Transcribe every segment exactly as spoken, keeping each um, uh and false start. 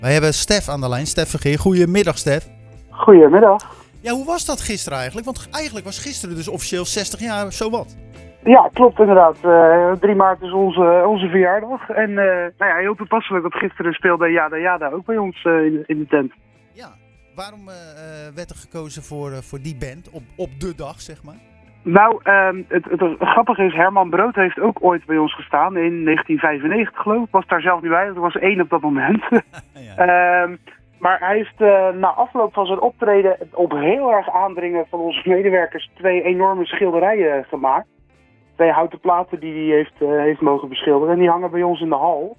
Wij hebben Stef aan de lijn. Stef Vergeer. Goedemiddag, Stef. Goedemiddag. Ja, hoe was dat gisteren eigenlijk? Want eigenlijk was gisteren dus officieel zestig jaar, zowat. Ja, klopt inderdaad. Uh, drie maart is onze, onze verjaardag. En uh, nou ja, heel toepasselijk dat gisteren speelde Jada Jada ook bij ons uh, in, in de tent. Ja, waarom uh, werd er gekozen voor, uh, voor die band op, op de dag, zeg maar? Nou, uh, het, het, het grappige is, Herman Brood heeft ook ooit bij ons gestaan in negentien vijfennegentig geloof ik. Was daar zelf niet bij, er was één op dat moment. ja. uh, maar hij heeft uh, na afloop van zijn optreden op heel erg aandringen van onze medewerkers twee enorme schilderijen gemaakt. Twee houten platen die hij heeft, uh, heeft mogen beschilderen en die hangen bij ons in de hal.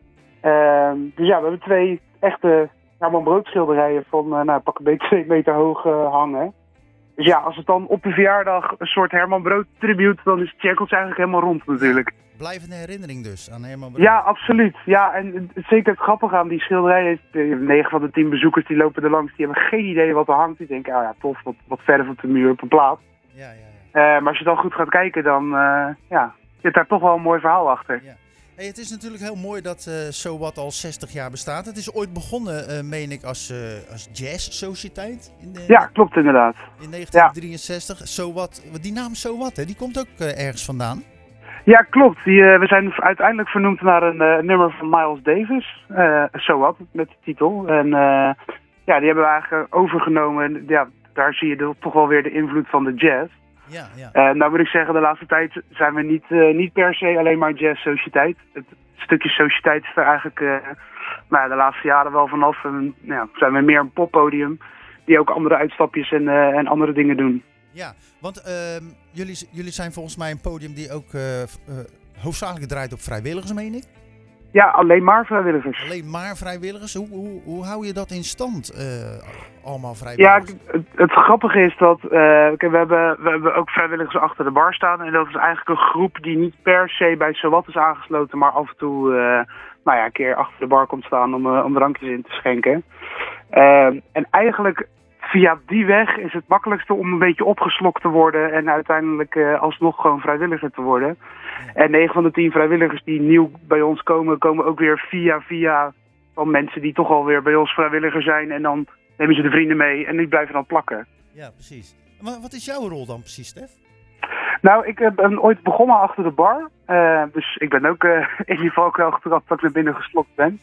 Uh, dus ja, we hebben twee echte Herman Brood schilderijen van uh, nou, pak een beetje twee meter hoog uh, hangen. Dus ja, als het dan op de verjaardag een soort Herman Brood tribute, dan is het cirkeltje eigenlijk helemaal rond natuurlijk. Blijvende herinnering dus aan Herman Brood. Ja, absoluut. Ja, en zeker het grappige aan die schilderijen is, negen van de tien bezoekers die lopen er langs, die hebben geen idee wat er hangt. Die denken, oh ja, tof, wat, wat verder op de muur op een plaat. Ja, ja, ja. Uh, maar als je dan goed gaat kijken, dan uh, ja, zit daar toch wel een mooi verhaal achter. Ja. Hey, het is natuurlijk heel mooi dat uh, zowat al zestig jaar bestaat. Het is ooit begonnen, uh, meen ik, als, uh, als jazzsociëteit. In de, ja, klopt inderdaad. In negentien drieënzestig. Ja. Zowat, die naam Zowat, hè, die komt ook uh, ergens vandaan. Ja, klopt. Die, uh, we zijn uiteindelijk vernoemd naar een uh, nummer van Miles Davis. Uh, Zowat, met de titel. En uh, ja, die hebben we eigenlijk overgenomen. En ja, daar zie je de, toch wel weer de invloed van de jazz. Ja, ja. Uh, nou moet ik zeggen, de laatste tijd zijn we niet, uh, niet per se alleen maar jazz-sociëteit. Het stukje sociëteit is er eigenlijk uh, nou, de laatste jaren wel vanaf. En, nou, zijn we meer een poppodium die ook andere uitstapjes en, uh, en andere dingen doen. Ja, want uh, jullie, jullie zijn volgens mij een podium die ook uh, uh, hoofdzakelijk draait op vrijwilligers, meen ik? Ja, alleen maar vrijwilligers. Alleen maar vrijwilligers? Hoe, hoe, hoe hou je dat in stand, uh, allemaal vrijwilligers? Ja, het, het grappige is dat uh, we, hebben, we hebben ook vrijwilligers achter de bar staan. En dat is eigenlijk een groep die niet per se bij Zowat is aangesloten, maar af en toe uh, nou ja, een keer achter de bar komt staan om, uh, om drankjes in te schenken. Uh, en eigenlijk via die weg is het makkelijkste om een beetje opgeslokt te worden en uiteindelijk uh, alsnog gewoon vrijwilliger te worden. En negen van de tien vrijwilligers die nieuw bij ons komen, komen ook weer via via van mensen die toch alweer bij ons vrijwilliger zijn. En dan nemen ze de vrienden mee en die blijven dan plakken. Ja, precies. Maar wat is jouw rol dan precies, Stef? Nou, ik ben ooit begonnen achter de bar. Uh, dus ik ben ook uh, in die valkuil getrapt dat ik naar binnen geslokt ben.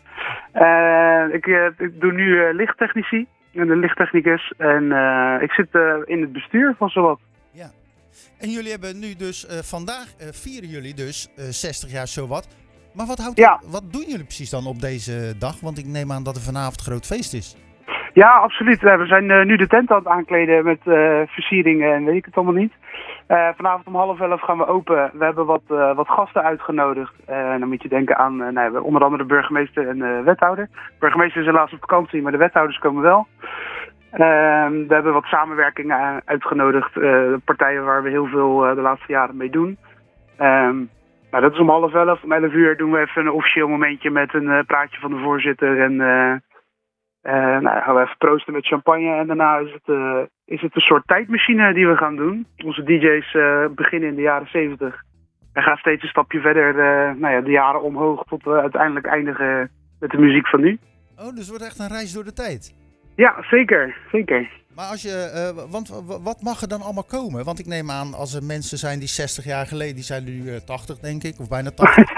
Uh, ik, uh, ik doe nu uh, lichttechnici. Ik ben een lichttechnicus. En uh, ik zit uh, in het bestuur van Zowat. Ja. En jullie hebben nu dus, uh, vandaag uh, vieren jullie dus uh, zestig jaar Zowat. Maar wat, houdt ja. dat, wat doen jullie precies dan op deze dag? Want ik neem aan dat er vanavond een groot feest is. Ja, absoluut. We zijn uh, nu de tent aan het aankleden met uh, versieringen en weet ik het allemaal niet. Uh, vanavond om half elf gaan we open. We hebben wat, uh, wat gasten uitgenodigd. Uh, dan moet je denken aan uh, nou, onder andere de burgemeester en de wethouder. De burgemeester is helaas op vakantie, maar de wethouders komen wel. Uh, we hebben wat samenwerkingen uitgenodigd. Uh, partijen waar we heel veel uh, de laatste jaren mee doen. Um, nou, dat is om half elf. Om elf uur doen we even een officieel momentje met een uh, praatje van de voorzitter. En uh, uh, nou, gaan we even proosten met champagne. En daarna is het, uh, is het een soort tijdmachine die we gaan doen. Onze D J's uh, beginnen in de jaren zeventig. En gaan steeds een stapje verder uh, nou ja, de jaren omhoog tot we uiteindelijk eindigen met de muziek van nu. Oh, dus het wordt echt een reis door de tijd. Ja, zeker. Zeker. Maar als je, uh, want wat mag er dan allemaal komen? Want ik neem aan, als er mensen zijn die zestig jaar geleden, die zijn nu uh, tachtig denk ik, of bijna tachtig.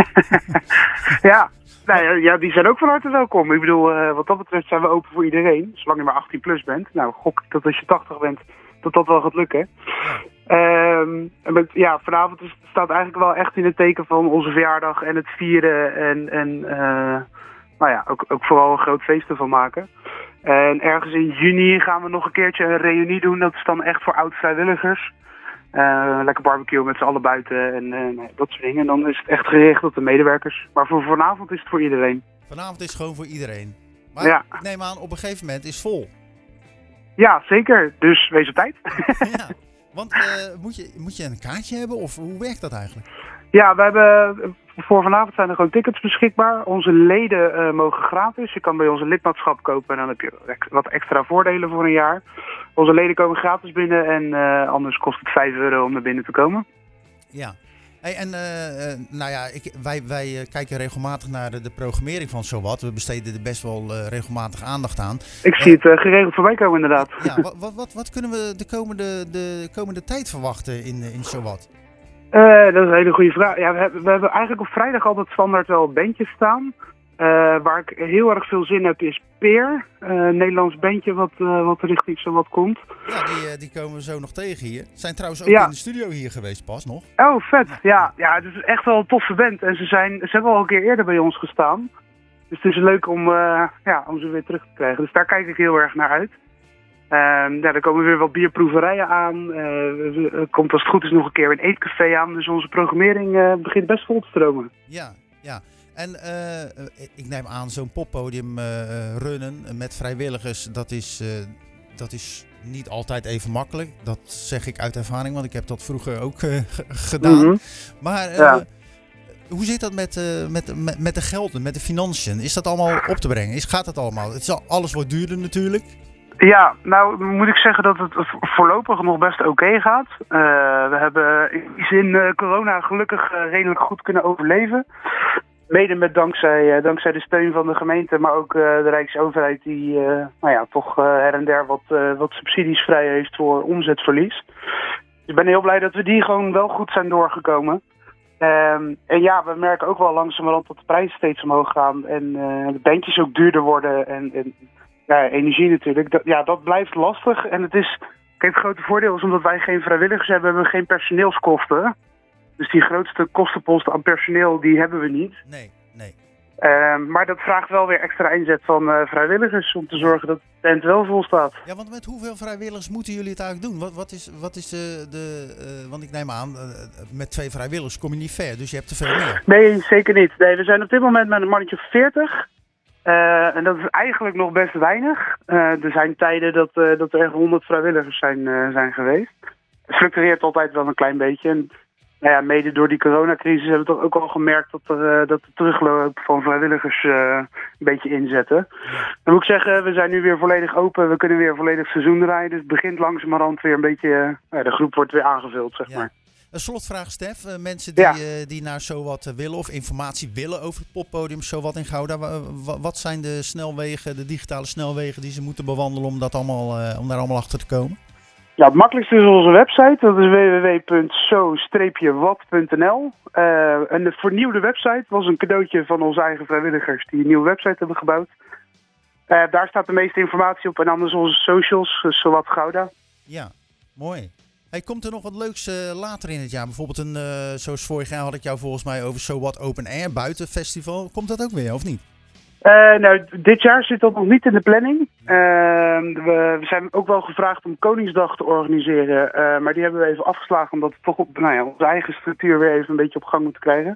ja, nou, ja, die zijn ook van harte welkom. Ik bedoel, uh, wat dat betreft zijn we open voor iedereen, zolang je maar achttien plus bent. Nou, gok ik dat als je tachtig bent, dat dat wel gaat lukken. Ja. Um, met, ja, vanavond is, staat eigenlijk wel echt in het teken van onze verjaardag en het vieren en, en uh, nou ja, ook, ook vooral een groot feest ervan maken. En ergens in juni gaan we nog een keertje een reunie doen. Dat is dan echt voor oud-vrijwilligers. Uh, lekker barbecue met z'n allen buiten en uh, dat soort dingen. En dan is het echt gericht op de medewerkers. Maar voor vanavond is het voor iedereen. Vanavond is het gewoon voor iedereen. Maar ja. Ik neem aan, op een gegeven moment is het vol. Ja, zeker. Dus wees op tijd. ja, want uh, moet, je, moet je een kaartje hebben of hoe werkt dat eigenlijk? Ja, we hebben, voor vanavond zijn er gewoon tickets beschikbaar. Onze leden uh, mogen gratis. Je kan bij ons een lidmaatschap kopen en dan heb je wat extra voordelen voor een jaar. Onze leden komen gratis binnen en uh, anders kost het vijf euro om naar binnen te komen. Ja, Hey, en uh, uh, nou ja, ik, wij, wij uh, kijken regelmatig naar de, de programmering van Zowat. We besteden er best wel uh, regelmatig aandacht aan. Ik zie uh, het uh, geregeld voorbij komen inderdaad. Ja, wat, wat, wat, wat kunnen we de komende, de komende tijd verwachten in, in Zowat? Uh, dat is een hele goede vraag. Ja, we, hebben, we hebben eigenlijk op vrijdag altijd standaard wel bandjes staan. Uh, waar ik heel erg veel zin heb is Peer, uh, een Nederlands bandje wat, uh, wat richting Zowat komt. Ja, die, uh, die komen we zo nog tegen hier. Zijn trouwens ook ja. in de studio hier geweest pas nog. Oh, vet. Ja, ja, het is echt wel een toffe band. En ze, zijn, ze hebben al een keer eerder bij ons gestaan. Dus het is leuk om, uh, ja, om ze weer terug te krijgen. Dus daar kijk ik heel erg naar uit. Uh, ja, er komen weer wat bierproeverijen aan. Uh, er komt als het goed is nog een keer een eetcafé aan. Dus onze programmering uh, begint best vol te stromen. Ja, ja. En uh, ik neem aan, zo'n poppodium uh, runnen met vrijwilligers, dat is, uh, dat is niet altijd even makkelijk. Dat zeg ik uit ervaring, want ik heb dat vroeger ook uh, g- gedaan. Mm-hmm. Maar uh, ja. hoe zit dat met, uh, met, met, met de gelden, met de financiën? Is dat allemaal op te brengen? Is, gaat het allemaal? Het is al, alles wordt duurder natuurlijk. Ja, nou moet ik zeggen dat het voorlopig nog best oké okay gaat. Uh, we hebben in die zin uh, corona gelukkig uh, redelijk goed kunnen overleven. Mede met dankzij, uh, dankzij de steun van de gemeente, maar ook uh, de Rijksoverheid die uh, nou ja, toch uh, her en der wat, uh, wat subsidies vrij heeft voor omzetverlies. Dus ik ben heel blij dat we die gewoon wel goed zijn doorgekomen. Um, en ja, we merken ook wel langzamerhand dat de prijzen steeds omhoog gaan en uh, de bandjes ook duurder worden en, en ja, energie natuurlijk. Dat, ja, dat blijft lastig en het is, kijk, het grote voordeel is omdat wij geen vrijwilligers hebben, hebben we geen personeelskosten. Dus die grootste kostenpost aan personeel, die hebben we niet. Nee, nee. Uh, maar dat vraagt wel weer extra inzet van uh, vrijwilligers om te zorgen dat de tent wel vol staat. Ja, want met hoeveel vrijwilligers moeten jullie het eigenlijk doen? Wat, wat is, wat is de... de uh, want ik neem aan, uh, met twee vrijwilligers kom je niet ver, dus je hebt te veel meer. Nee, zeker niet. Nee, we zijn op dit moment met een mannetje veertig. Uh, en dat is eigenlijk nog best weinig. Uh, er zijn tijden dat, uh, dat er echt honderd vrijwilligers zijn, uh, zijn geweest. Het fluctueert altijd wel een klein beetje. En, nou ja, mede door die coronacrisis hebben we toch ook al gemerkt dat, er, uh, dat de terugloop van vrijwilligers uh, een beetje inzetten. Dan moet ik zeggen, we zijn nu weer volledig open. We kunnen weer volledig seizoen draaien. Dus het begint langzamerhand weer een beetje... Uh, de groep wordt weer aangevuld, zeg ja. maar. Een slotvraag, Stef. Uh, mensen die, ja. uh, die naar Zowat uh, willen of informatie willen over het poppodium Zowat in Gouda. W- w- wat zijn de snelwegen, de digitale snelwegen die ze moeten bewandelen om, dat allemaal, uh, om daar allemaal achter te komen? Ja, het makkelijkste is onze website. Dat is w w w punt zo wat punt n l. Uh, een vernieuwde website was een cadeautje van onze eigen vrijwilligers die een nieuwe website hebben gebouwd. Uh, daar staat de meeste informatie op en anders onze socials, uh, Zowat Gouda. Ja, mooi. Hey, komt er nog wat leuks uh, later in het jaar? Bijvoorbeeld een, uh, zoals vorig jaar had ik jou volgens mij over Zowat Open Air buitenfestival. Komt dat ook weer, of niet? Uh, nou, dit jaar zit dat nog niet in de planning. Uh, we, we zijn ook wel gevraagd om Koningsdag te organiseren. Uh, maar die hebben we even afgeslagen omdat we toch op, nou ja, onze eigen structuur weer even een beetje op gang moeten krijgen.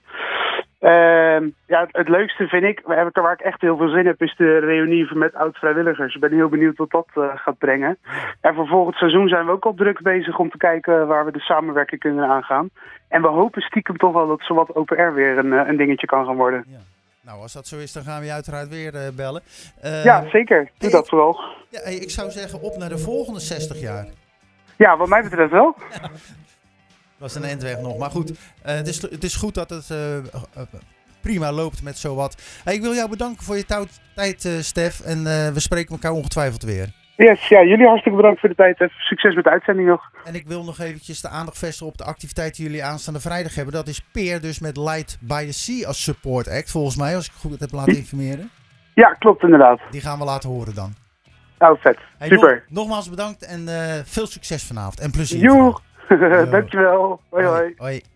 Uh, ja, het, het leukste vind ik, waar ik echt heel veel zin heb, is de reunie met oud-vrijwilligers. Ik ben heel benieuwd wat dat uh, gaat brengen. En voor volgend seizoen zijn we ook al druk bezig om te kijken waar we de samenwerking kunnen aangaan. En we hopen stiekem toch wel dat Zowat Open Air weer een, een dingetje kan gaan worden. Ja. Nou, als dat zo is, dan gaan we je uiteraard weer uh, bellen. Uh, ja, zeker. Doe hey, dat vooral. Ja, hey, ik zou zeggen, op naar de volgende zestig jaar. Ja, wat mij betreft wel. Dat is een eindweg nog. Maar goed, uh, het, is, het is goed dat het uh, uh, prima loopt met Zowat. Hey, ik wil jou bedanken voor je tou- tijd, uh, Stef. En uh, we spreken elkaar ongetwijfeld weer. Yes, ja, jullie hartstikke bedankt voor de tijd. Even succes met de uitzending nog. En ik wil nog eventjes de aandacht vestigen op de activiteit die jullie aanstaande vrijdag hebben. Dat is Peer, dus met Light by the Sea als support act, volgens mij, als ik goed heb laten informeren. Ja, klopt inderdaad. Die gaan we laten horen dan. Nou, vet. Hey, super. Nog, nogmaals bedankt en uh, veel succes vanavond. En plezier. Joe, dankjewel. Hoi, hoi. Hoi.